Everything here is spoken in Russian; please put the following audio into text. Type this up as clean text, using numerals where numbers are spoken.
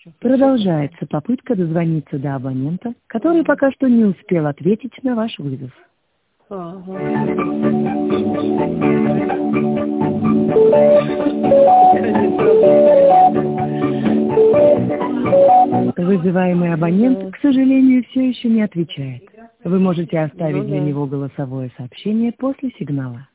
Продолжается попытка дозвониться до абонента, который пока что не успел ответить на ваш вызов. Вызываемый абонент, к сожалению, все еще не отвечает. Вы можете оставить для него голосовое сообщение после сигнала.